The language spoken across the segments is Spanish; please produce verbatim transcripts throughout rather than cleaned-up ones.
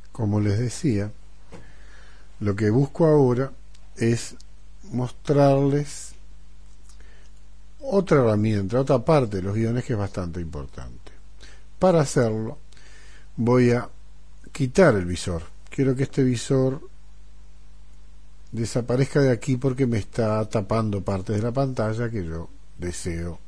Como les decía, lo que busco ahora es mostrarles otra herramienta, otra parte de los guiones que es bastante importante. Para hacerlo voy a quitar el visor. Quiero que este visor desaparezca de aquí porque me está tapando partes de la pantalla que yo deseo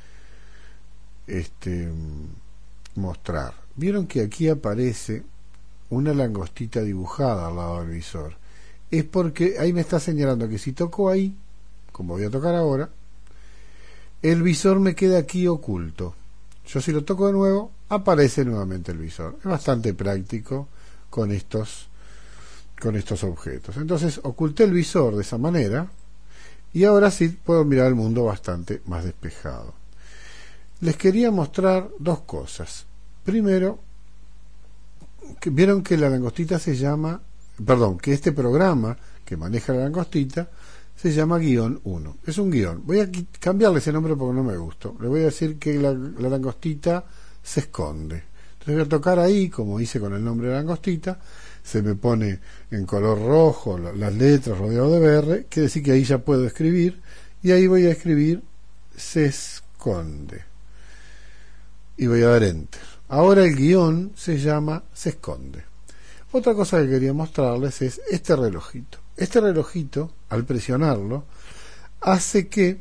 este mostrar. Vieron que aquí aparece una langostita dibujada al lado del visor. Es porque ahí me está señalando que si toco ahí, como voy a tocar ahora, el visor me queda aquí oculto. Yo si lo toco de nuevo, aparece nuevamente el visor. Es bastante práctico con estos con estos objetos. Entonces oculté el visor de esa manera y ahora sí puedo mirar el mundo bastante más despejado. Les quería mostrar dos cosas. Primero, que vieron que la langostita se llama, perdón, que este programa que maneja la langostita se llama guión uno. Es un guión. Voy a cambiarle ese nombre porque no me gustó. Le voy a decir que la, la langostita se esconde. Entonces voy a tocar ahí, como hice con el nombre de la langostita, se me pone en color rojo las letras rodeado de verde, quiere decir que ahí ya puedo escribir, y ahí voy a escribir se esconde. Y voy a dar enter. Ahora el guión se llama se esconde. Otra cosa que quería mostrarles es este relojito. Este relojito, al presionarlo, hace que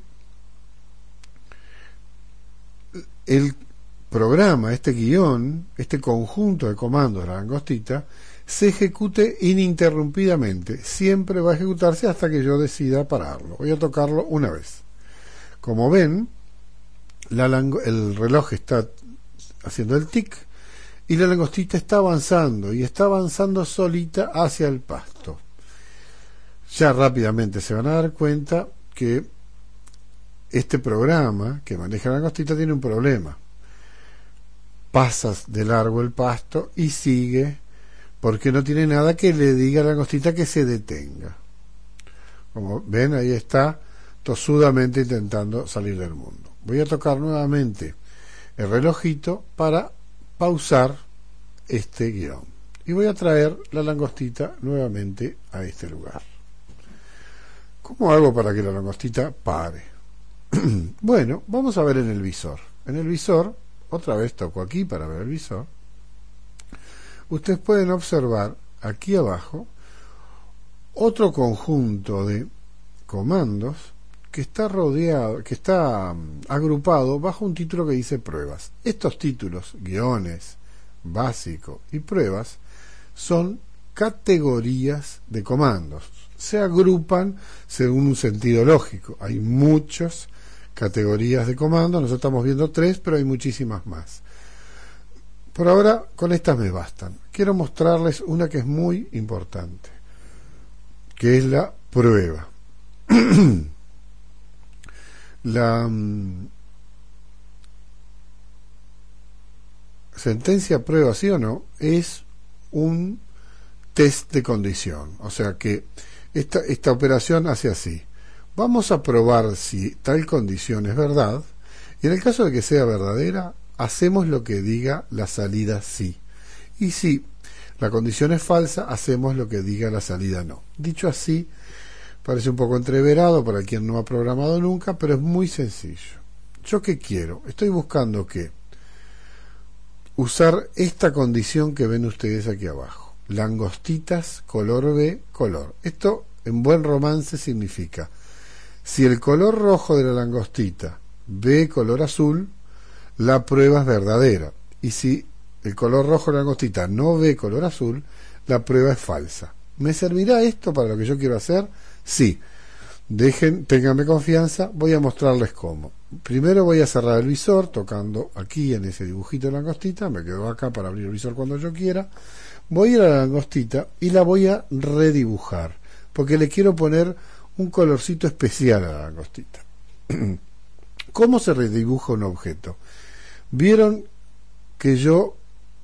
el programa, este guión, este conjunto de comandos de la langostita, se ejecute ininterrumpidamente. Siempre va a ejecutarse hasta que yo decida pararlo. Voy a tocarlo una vez. Como ven, la el reloj está haciendo el tic y la langostita está avanzando y está avanzando solita hacia el pasto. Ya rápidamente se van a dar cuenta que este programa que maneja la langostita tiene un problema. Pasas de largo el pasto y sigue porque no tiene nada que le diga a la langostita que se detenga. Como ven, ahí está tosudamente intentando salir del mundo. Voy a tocar nuevamente el relojito para pausar este guión y voy a traer la langostita nuevamente a este lugar. ¿Cómo hago para que la langostita pare? Bueno, vamos a ver en el visor. En el visor, otra vez toco aquí para ver el visor. Ustedes pueden observar aquí abajo otro conjunto de comandos que está rodeado, que está um, agrupado bajo un título que dice pruebas. Estos títulos, guiones, básico y pruebas, son categorías de comandos. Se agrupan según un sentido lógico. Hay muchas categorías de comandos, nosotros estamos viendo tres, pero hay muchísimas más. Por ahora, con estas me bastan. Quiero mostrarles una que es muy importante, que es la prueba. La um, sentencia prueba sí o no es un test de condición, o sea que esta, esta operación hace así: vamos a probar si tal condición es verdad, y en el caso de que sea verdadera hacemos lo que diga la salida sí, y si la condición es falsa hacemos lo que diga la salida no. Dicho así, parece un poco entreverado para quien no ha programado nunca, pero es muy sencillo. ¿Yo qué quiero? Estoy buscando que usar esta condición que ven ustedes aquí abajo. Langostitas, color B, color. Esto en buen romance significa: si el color rojo de la langostita ve color azul, la prueba es verdadera. Y si el color rojo de la langostita no ve color azul, la prueba es falsa. ¿Me servirá esto para lo que yo quiero hacer? Sí. Dejen, ténganme confianza, voy a mostrarles cómo. Primero voy a cerrar el visor tocando aquí en ese dibujito de langostita, me quedo acá para abrir el visor cuando yo quiera. Voy a ir a la langostita y la voy a redibujar, porque le quiero poner un colorcito especial a la langostita. ¿Cómo se redibuja un objeto? Vieron que yo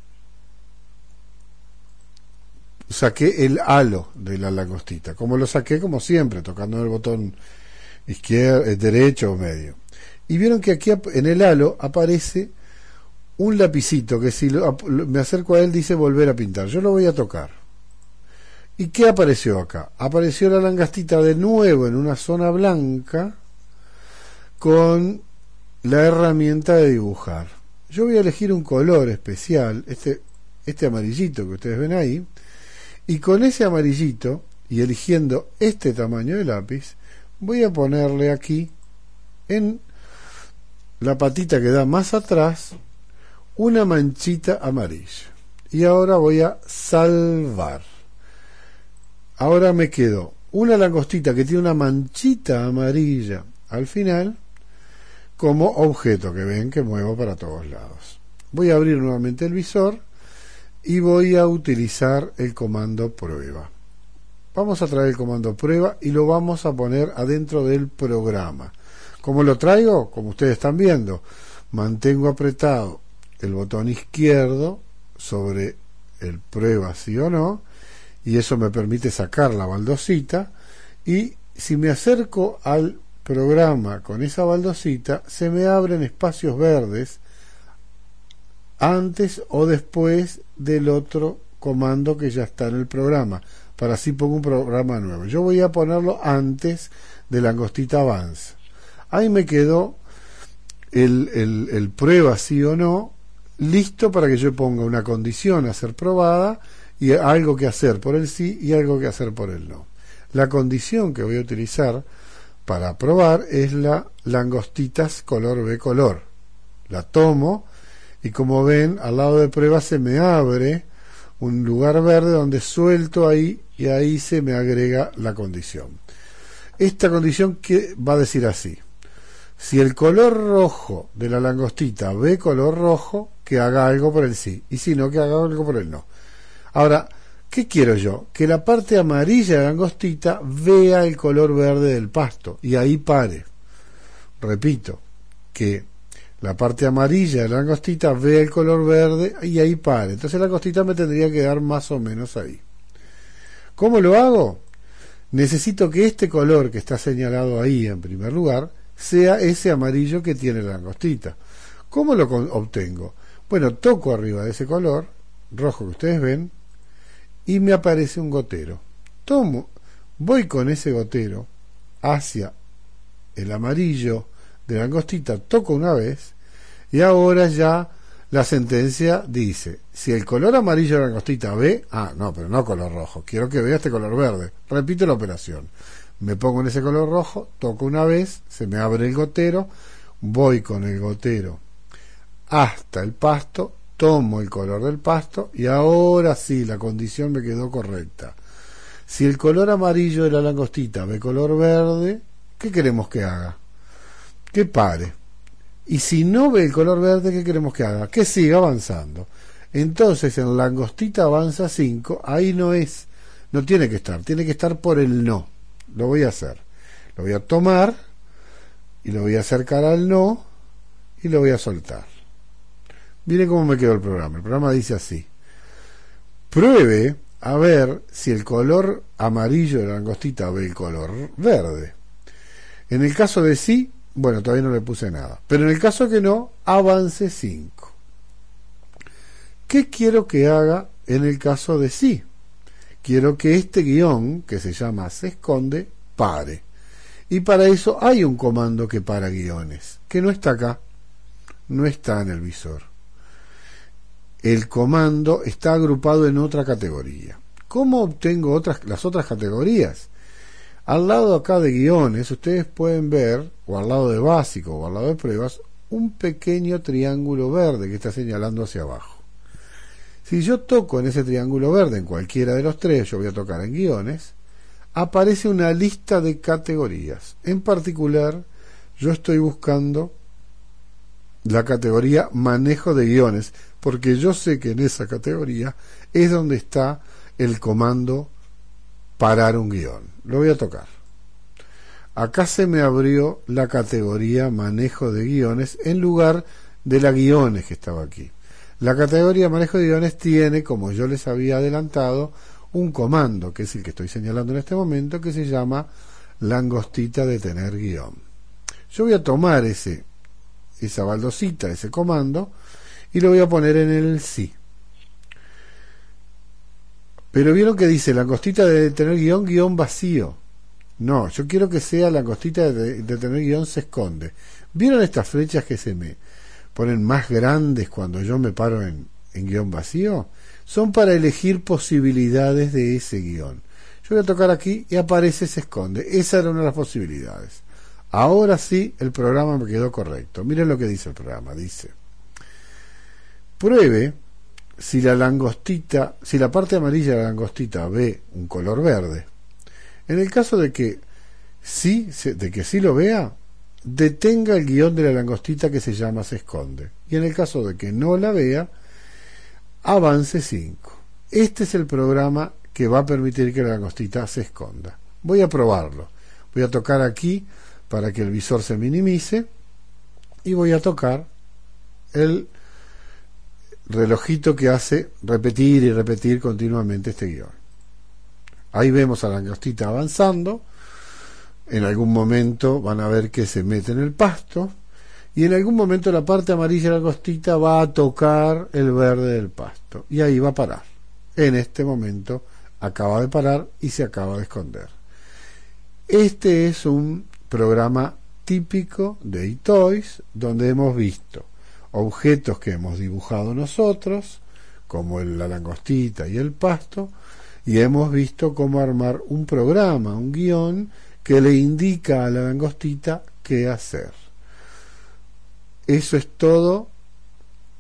saqué el halo de la langostita. Como lo saqué, como siempre, tocando el botón izquierdo, derecho o medio. Y vieron que aquí en el halo aparece un lapicito que si lo, me acerco a él dice volver a pintar. Yo lo voy a tocar. ¿Y qué apareció acá? Apareció la langostita de nuevo en una zona blanca con la herramienta de dibujar. Yo voy a elegir un color especial, este, este amarillito que ustedes ven ahí, y con ese amarillito, y eligiendo este tamaño de lápiz, voy a ponerle aquí, en la patita que da más atrás, una manchita amarilla. Y ahora voy a salvar. Ahora me quedó una langostita que tiene una manchita amarilla al final como objeto que ven que muevo para todos lados. Voy a abrir nuevamente el visor y voy a utilizar el comando prueba. Vamos a traer el comando prueba y lo vamos a poner adentro del programa. ¿Cómo lo traigo? Como ustedes están viendo, mantengo apretado el botón izquierdo sobre el prueba sí o no, y eso me permite sacar la baldosita, y si me acerco al programa con esa baldosita se me abren espacios verdes antes o después del otro comando que ya está en el programa, para así pongo un programa nuevo. Yo voy a ponerlo antes de langostita avanza. Ahí me quedó el, el, el prueba sí o no listo para que yo ponga una condición a ser probada y algo que hacer por el sí y algo que hacer por el no. La condición que voy a utilizar para probar es la langostitas color B color. La tomo y como ven al lado de prueba se me abre un lugar verde donde suelto ahí y ahí se me agrega la condición. Esta condición que va a decir así: si el color rojo de la langostita ve color rojo, que haga algo por el sí, y si no, que haga algo por el no. Ahora, ¿qué quiero yo? Que la parte amarilla de la langostita vea el color verde del pasto y ahí pare. Repito, que la parte amarilla de la langostita vea el color verde y ahí pare. Entonces la langostita me tendría que dar más o menos ahí. ¿Cómo lo hago? Necesito que este color que está señalado ahí en primer lugar sea ese amarillo que tiene la langostita. ¿Cómo lo obtengo? Bueno, toco arriba de ese color rojo que ustedes ven y me aparece un gotero. Tomo, voy con ese gotero hacia el amarillo de la langostita, toco una vez y ahora ya la sentencia dice: si el color amarillo de la langostita ve, ah, no, pero no color rojo, quiero que vea este color verde. Repito la operación. Me pongo en ese color rojo, toco una vez, se me abre el gotero, voy con el gotero hasta el pasto, tomo el color del pasto y ahora sí, la condición me quedó correcta. Si el color amarillo de la langostita ve color verde, ¿qué queremos que haga? Que pare. Y si no ve el color verde, ¿qué queremos que haga? Que siga avanzando. Entonces en langostita avanza cinco, ahí no es, no tiene que estar, tiene que estar por el no. Lo voy a hacer. Lo voy a tomar y lo voy a acercar al no y lo voy a soltar. Miren cómo me quedó el programa. El programa dice así: pruebe a ver si el color amarillo de la langostita ve el color verde. En el caso de sí, bueno, todavía no le puse nada, pero en el caso que no, avance cinco. ¿Qué quiero que haga en el caso de sí? Quiero que este guión, que se llama se esconde, pare. Y para eso hay un comando que para guiones, que no está acá, no está en el visor. El comando está agrupado en otra categoría. ¿Cómo obtengo otras, las otras categorías? Al lado acá de guiones, ustedes pueden ver, o al lado de básico, o al lado de pruebas, un pequeño triángulo verde que está señalando hacia abajo. Si yo toco en ese triángulo verde, en cualquiera de los tres, yo voy a tocar en guiones, aparece una lista de categorías. En particular, yo estoy buscando la categoría manejo de guiones, porque yo sé que en esa categoría es donde está el comando parar un guión. Lo voy a tocar. Acá se me abrió la categoría manejo de guiones en lugar de la guiones que estaba aquí. La categoría manejo de guiones tiene, como yo les había adelantado, un comando, que es el que estoy señalando en este momento, que se llama langostita detener guión. Yo voy a tomar ese, esa baldosita, ese comando, y lo voy a poner en el sí. Pero vieron que dice langostita de tener guión, guión vacío. No, yo quiero que sea langostita de, de tener guión se esconde. ¿Vieron estas flechas que se me ponen más grandes cuando yo me paro en, en guión vacío? Son para elegir posibilidades de ese guión. Yo voy a tocar aquí y aparece se esconde. Esa era una de las posibilidades. Ahora sí el programa me quedó correcto. Miren lo que dice el programa. Dice: pruebe si la langostita, si la parte amarilla de la langostita ve un color verde. En el caso de que sí, de que sí lo vea, detenga el guión de la langostita que se llama se esconde. Y en el caso de que no la vea, avance cinco. Este es el programa que va a permitir que la langostita se esconda. Voy a probarlo. Voy a tocar aquí para que el visor se minimice y voy a tocar el relojito que hace repetir y repetir continuamente este guión. Ahí vemos a la langostita avanzando. En algún momento van a ver que se mete en el pasto y en algún momento la parte amarilla de la langostita va a tocar el verde del pasto y ahí va a parar. En este momento acaba de parar y se acaba de esconder. Este es un programa típico de eToys donde hemos visto objetos que hemos dibujado nosotros, como el, la langostita y el pasto, y hemos visto cómo armar un programa, un guión que le indica a la langostita qué hacer. Eso es todo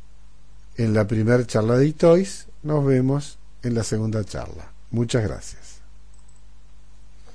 en la primera charla de eToys. Nos vemos en la segunda charla. Muchas gracias.